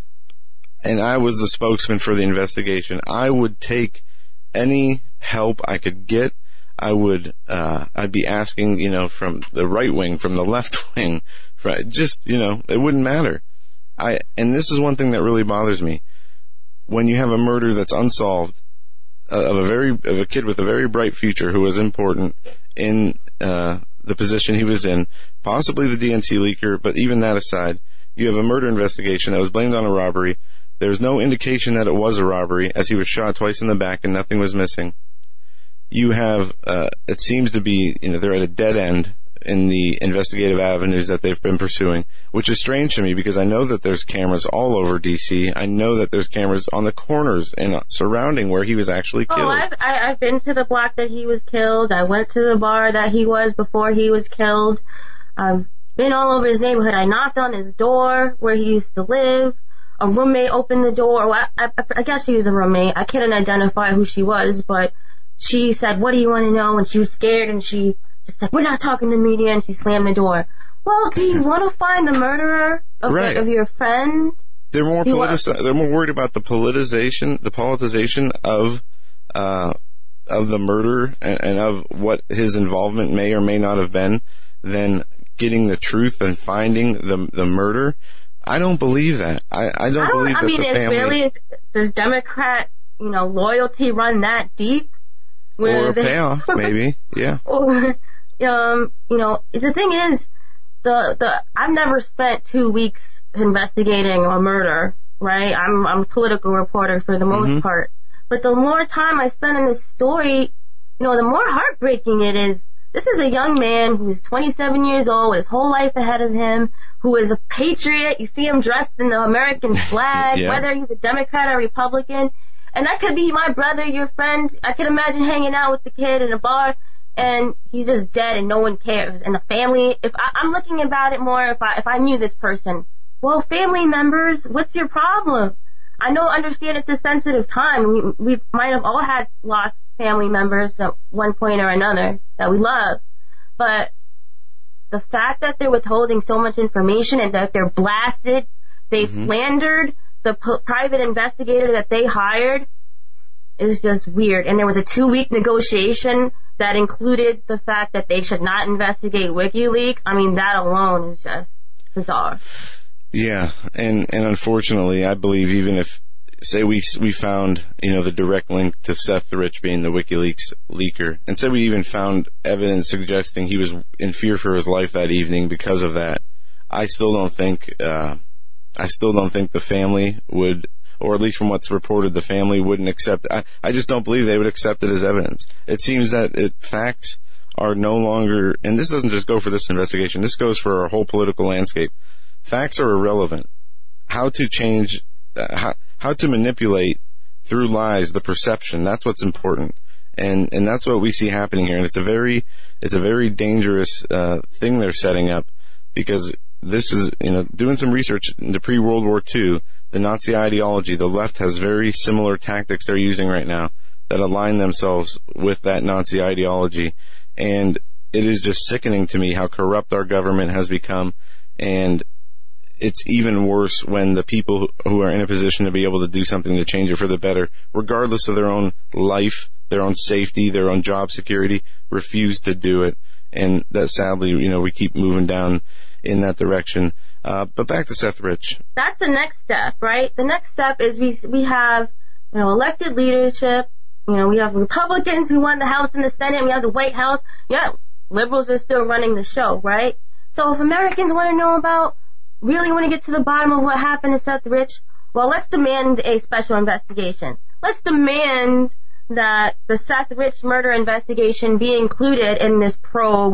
and I was the spokesman for the investigation, I would take any help I could get. I would, uh, I'd be asking, you know, from the right wing, from the left wing, for just, you know, it wouldn't matter. I, and this is one thing that really bothers me. When you have a murder that's unsolved, uh, of a very, of a kid with a very bright future who was important in, uh, the position he was in, possibly the D N C leaker, but even that aside, you have a murder investigation that was blamed on a robbery. There's no indication that it was a robbery, as he was shot twice in the back and nothing was missing. You have, uh, it seems to be, you know, they're at a dead end in the investigative avenues that they've been pursuing, which is strange to me because I know that there's cameras all over D C. I know that there's cameras on the corners and surrounding where he was actually killed. Oh, I've, I, I've been to the block that he was killed. I went to the bar that he was before he was killed. I've been all over his neighborhood. I knocked on his door where he used to live. A roommate opened the door. Well, I, I, I guess she was a roommate. I couldn't identify who she was, but she said, "What do you want to know?" And she was scared, and she just said, "We're not talking to the media," and she slammed the door. Well, do you want to find the murderer of, right. the, of your friend? They're more politi- They're more worried about the politicization, the politicization of uh, of the murder and, and of what his involvement may or may not have been than getting the truth and finding the the murder. I don't believe that. I, I don't I don't, believe I that mean, the it's family... really, is, does Democrat, you know, loyalty run that deep? Or a they, payoff, maybe, yeah. Or, um, you know, the thing is, the, the, I've never spent two weeks investigating a murder, right? I'm, I'm a political reporter for the most mm-hmm. part. But the more time I spend in this story, you know, the more heartbreaking it is. This is a young man who's twenty-seven years old with his whole life ahead of him, who is a patriot. You see him dressed in the American flag, yeah. whether he's a Democrat or Republican. And that could be my brother, your friend. I could imagine hanging out with the kid in a bar, and he's just dead and no one cares. And the family, if I, I'm looking about it more, if I, if I knew this person, well, family members, what's your problem? I know, understand it's a sensitive time. We, we might have all had lost family members at one point or another that we love. But the fact that they're withholding so much information and that they're blasted, they mm-hmm. slandered the p- private investigator that they hired is just weird. And there was a two-week negotiation that included the fact that they should not investigate WikiLeaks. I mean, that alone is just bizarre. Yeah, and, and unfortunately, I believe even if, say we we found, you know, the direct link to Seth Rich being the WikiLeaks leaker, and say we even found evidence suggesting he was in fear for his life that evening because of that, I still don't think, uh, I still don't think the family would, or at least from what's reported, the family wouldn't accept, I, I just don't believe they would accept it as evidence. It seems that it, facts are no longer, and this doesn't just go for this investigation, this goes for our whole political landscape. Facts are irrelevant. How to change, uh, how, how to manipulate through lies the perception, that's what's important. And, and that's what we see happening here. And it's a very, it's a very dangerous, uh, thing they're setting up, because this is, you know, doing some research into pre-World War Two, the Nazi ideology, the left has very similar tactics they're using right now that align themselves with that Nazi ideology. And it is just sickening to me how corrupt our government has become. And it's even worse when the people who are in a position to be able to do something to change it for the better, regardless of their own life, their own safety, their own job security, refuse to do it. And that sadly, you know, we keep moving down in that direction. Uh, but back to Seth Rich. That's the next step, right? The next step is we we have, you know, elected leadership. You know, we have Republicans who won the House and the Senate. We have the White House. Yeah, liberals are still running the show, right? So if Americans want to know about, really want to get to the bottom of what happened to Seth Rich, well, let's demand a special investigation. Let's demand that the Seth Rich murder investigation be included in this probe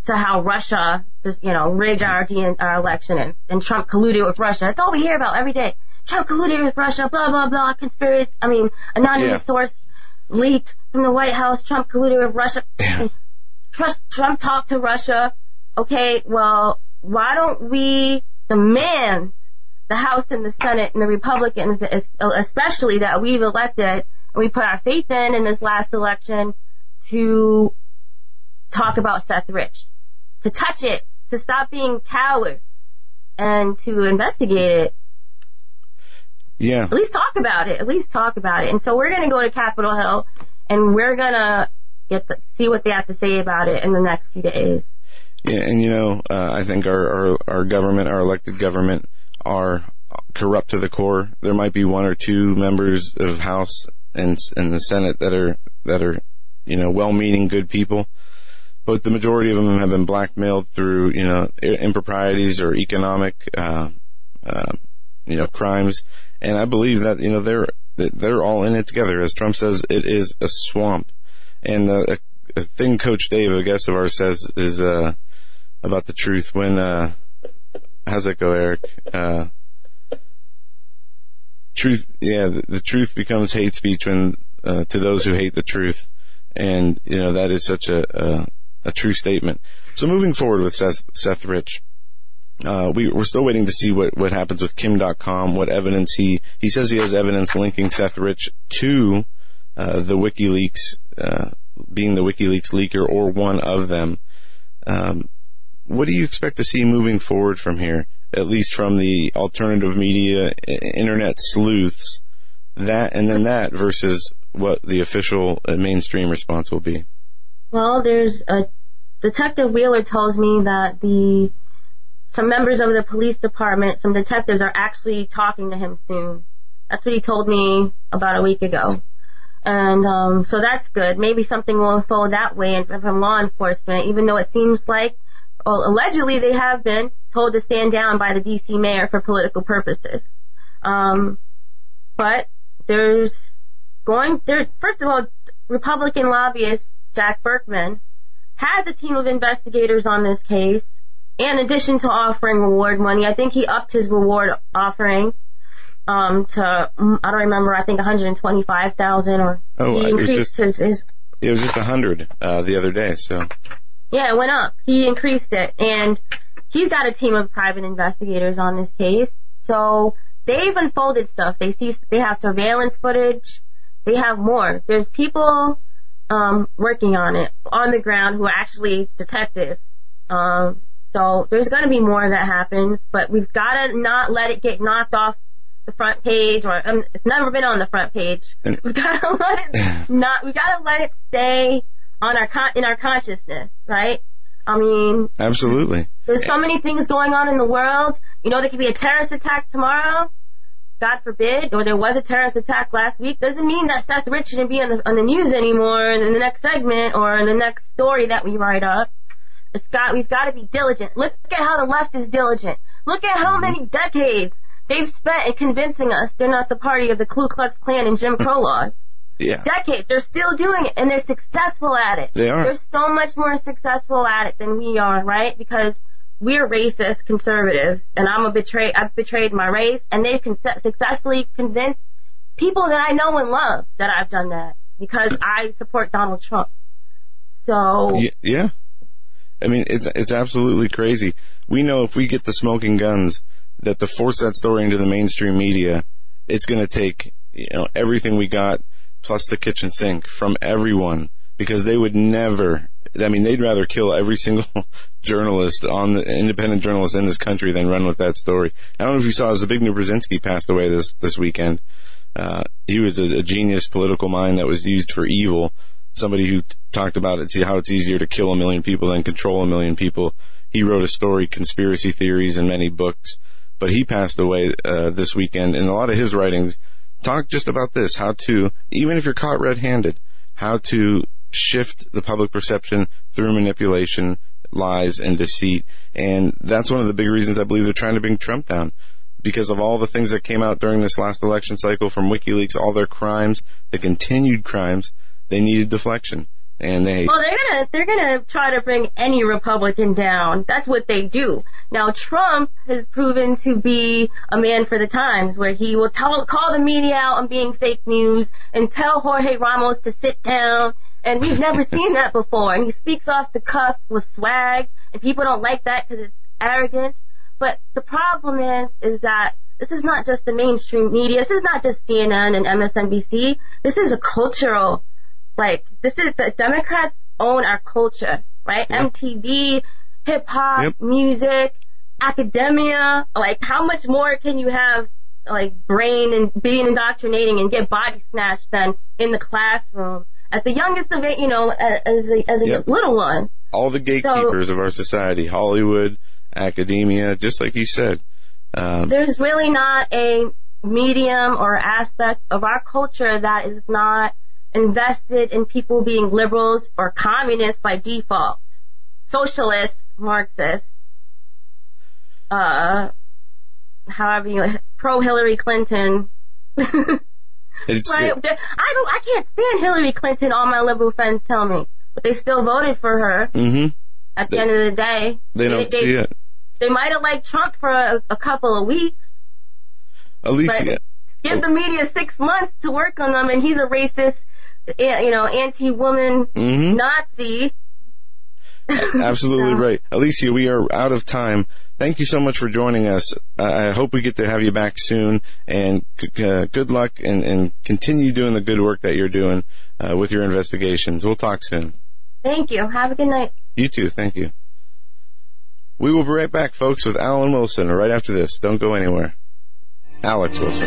to how Russia just, you know, rigged our, our election and, and Trump colluded with Russia. That's all we hear about every day. Trump colluded with Russia, blah, blah, blah, conspiracy. I mean, anonymous yeah. source leaked from the White House, Trump colluded with Russia. Yeah. Trump, Trump talked to Russia. Okay, well, why don't we demand the House and the Senate and the Republicans, especially that we've elected and we put our faith in in this last election, to talk about Seth Rich, to touch it, to stop being cowards, and to investigate it. Yeah. At least talk about it. At least talk about it. And so we're going to go to Capitol Hill, and we're going to get the, see what they have to say about it in the next few days. Yeah, and you know, uh, I think our, our our government, our elected government, are corrupt to the core. There might be one or two members of House and and the Senate that are that are, you know, well-meaning, good people, but the majority of them have been blackmailed through, you know, improprieties or economic, uh, uh, you know, crimes. And I believe that, you know, they're they're all in it together. As Trump says, it is a swamp. And uh, a, a thing Coach Dave, a guest of ours, says is uh, about the truth. When uh, how's that go, Eric? Uh, truth, yeah, the, the truth becomes hate speech when uh, to those who hate the truth. And, you know, that is such a, a, a true statement. So moving forward with Seth, Seth Rich, uh, we, we're still waiting to see what, what happens with Kim dot com, what evidence he, he says he has evidence linking Seth Rich to, uh, the WikiLeaks, uh, being the WikiLeaks leaker or one of them. Um, what do you expect to see moving forward from here? At least from the alternative media, internet sleuths, that, and then that versus what the official uh, mainstream response will be. Well, there's a Detective Wheeler tells me that the some members of the police department, some detectives, are actually talking to him soon. That's what he told me about a week ago. And um so that's good. Maybe something will unfold that way and from law enforcement, even though it seems like, well, allegedly they have been told to stand down by the D C mayor for political purposes. Um, but there's going there. First of all, Republican lobbyist Jack Berkman has a team of investigators on this case. In addition to offering reward money, I think he upped his reward offering um, to I don't remember. I think one hundred twenty-five thousand, or oh, he increased just, his, his. It was just a hundred uh, the other day. So yeah, it went up. He increased it, and he's got a team of private investigators on this case. So they've unfolded stuff. They see they have surveillance footage. They have more. There's people um, working on it on the ground who are actually detectives. Um, so there's going to be more that happens, but we've got to not let it get knocked off the front page, or um, it's never been on the front page. And we've got to let it not. We've got to let it stay on our con- in our consciousness, right? I mean, absolutely. There's so many things going on in the world. You know, there could be a terrorist attack tomorrow. God forbid, or there was a terrorist attack last week, doesn't mean that Seth Rich shouldn't be on the, on the news anymore in the next segment or in the next story that we write up. It's got, we've got to be diligent. Look at how the left is diligent. Look at how many decades they've spent in convincing us they're not the party of the Ku Klux Klan and Jim Crow laws. Yeah. Decades. They're still doing it, and they're successful at it. They are. They're so much more successful at it than we are, right? Because we're racist conservatives, and I'm a betray. I've betrayed my race, and they've con- successfully convinced people that I know and love that I've done that because I support Donald Trump. So yeah, I mean it's it's absolutely crazy. We know if we get the smoking guns that to force that story into the mainstream media, it's going to take, you know, everything we got plus the kitchen sink from everyone, because they would never. I mean, they'd rather kill every single journalist on the independent journalist in this country than run with that story. I don't know if you saw, Zbigniew Brzezinski passed away this this weekend. Uh, he was a, a genius political mind that was used for evil. Somebody who t- talked about it, see how it's easier to kill a million people than control a million people. He wrote a story, Conspiracy Theories, and many books. But he passed away uh, this weekend, and a lot of his writings talk just about this: how to, even if you're caught red-handed, how to shift the public perception through manipulation, lies, and deceit. And that's one of the big reasons I believe they're trying to bring Trump down, because of all the things that came out during this last election cycle from WikiLeaks, all their crimes, the continued crimes. They needed deflection. And they well, they're gonna they're gonna try to bring any Republican down. That's what they do. Now, Trump has proven to be a man for the times, where he will tell call the media out on being fake news and tell Jorge Ramos to sit down. And we've never seen that before. And he speaks off the cuff with swag, and people don't like that because it's arrogant. But the problem is, is that this is not just the mainstream media. This is not just C N N and M S N B C. This is a cultural. Like, this is, the Democrats own our culture, right? Yep. M T V, hip-hop, yep. music, academia. Like, how much more can you have, like, brain and being indoctrinating and get body snatched than in the classroom? At the youngest of it, you know, as a, as a yep. little one. All the gatekeepers so, of our society, Hollywood, academia, just like you said. Um, there's really not a medium or aspect of our culture that is not invested in people being liberals or communists by default, socialists, Marxists, uh, however you, pro Hillary Clinton. It's, right? I don't, I can't stand Hillary Clinton. All my liberal friends tell me, but they still voted for her. Mm-hmm. At the they, end of the day, they don't they, see it. They might have liked Trump for a, a couple of weeks. Alicia, give the media six months to work on them, and he's a racist, you know, anti-woman mm-hmm. Nazi. Absolutely so. Right. Alicia, we are out of time. Thank you so much for joining us. Uh, I hope we get to have you back soon, and uh, good luck, and, and continue doing the good work that you're doing uh, with your investigations. We'll talk soon. Thank you. Have a good night. You too. Thank you. We will be right back, folks, with Alan Wilson right after this. Don't go anywhere. Alex Wilson.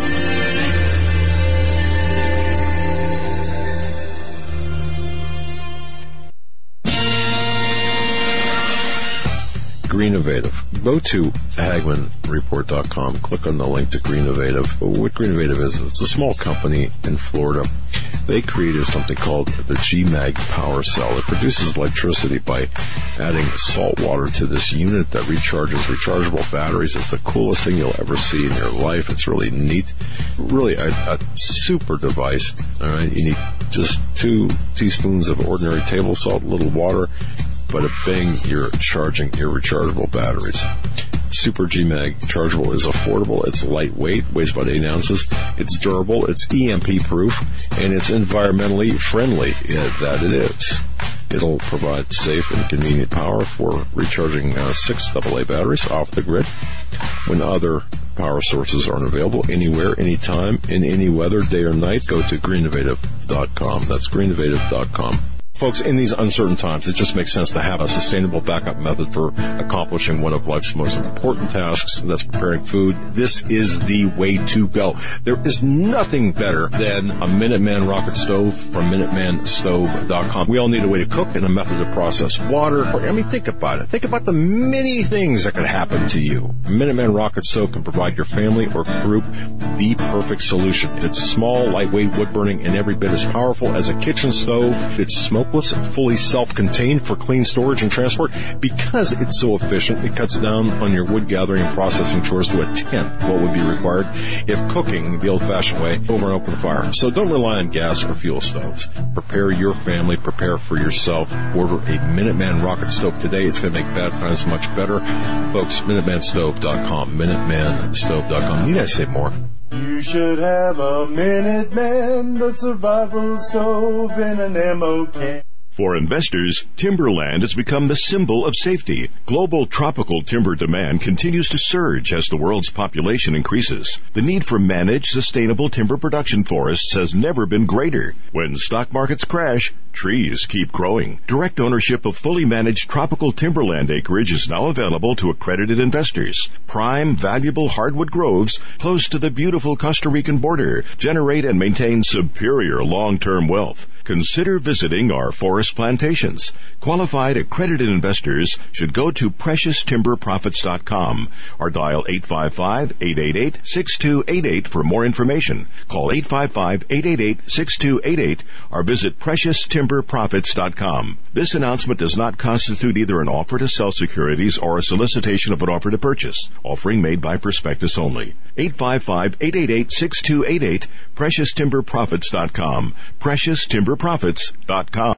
Greenovative. Go to Hagman Report dot com. Click on the link to Greenovative. What Greenovative is, it's a small company in Florida. They created something called the G MAG Power Cell. It produces electricity by adding salt water to this unit that recharges rechargeable batteries. It's the coolest thing you'll ever see in your life. It's really neat. Really a, a super device. All right, you need just two teaspoons of ordinary table salt, a little water. But a bang, you're charging your rechargeable batteries. Super G MAG chargeable is affordable. It's lightweight, weighs about eight ounces. It's durable. It's E M P proof, and it's environmentally friendly. Yeah, that it is. It'll provide safe and convenient power for recharging uh, six double A batteries off the grid when other power sources aren't available. Anywhere, anytime, in any weather, day or night. Go to Greenovative dot com. That's Greenovative dot com. Folks, in these uncertain times, it just makes sense to have a sustainable backup method for accomplishing one of life's most important tasks, and that's preparing food. This is the way to go. There is nothing better than a Minuteman rocket stove from Minuteman Stove dot com. We all need a way to cook and a method to process water. I mean, think about it. Think about the many things that could happen to you. A Minuteman rocket stove can provide your family or group the perfect solution. It's small, lightweight, wood-burning, and every bit as powerful as a kitchen stove. It's smoke and fully self-contained for clean storage and transport. Because it's so efficient, it cuts down on your wood gathering and processing chores to a tenth what would be required if cooking the old-fashioned way over an open fire. So don't rely on gas or fuel stoves. Prepare your family, prepare for yourself. Order a Minuteman rocket stove today. It's going to make bad times much better. Folks, Minuteman Stove dot com. Minuteman Stove dot com. You guys say more. You should have a Minuteman, the survival stove in an ammo can. For investors, timberland has become the symbol of safety. Global tropical timber demand continues to surge as the world's population increases. The need for managed, sustainable timber production forests has never been greater. When stock markets crash, trees keep growing. Direct ownership of fully managed tropical timberland acreage is now available to accredited investors. Prime, valuable hardwood groves close to the beautiful Costa Rican border generate and maintain superior long-term wealth. Consider visiting our forest plantations. Qualified accredited investors should go to precious timber profits dot com or dial eight five five, eight eight eight, six two eight eight for more information. Call eight five five, eight eight eight, six two eight eight or visit precious timber profits dot com. This announcement does not constitute either an offer to sell securities or a solicitation of an offer to purchase. Offering made by prospectus only. eight five five, eight eight eight, six two eight eight, precious timber profits dot com. precious timber profits dot com.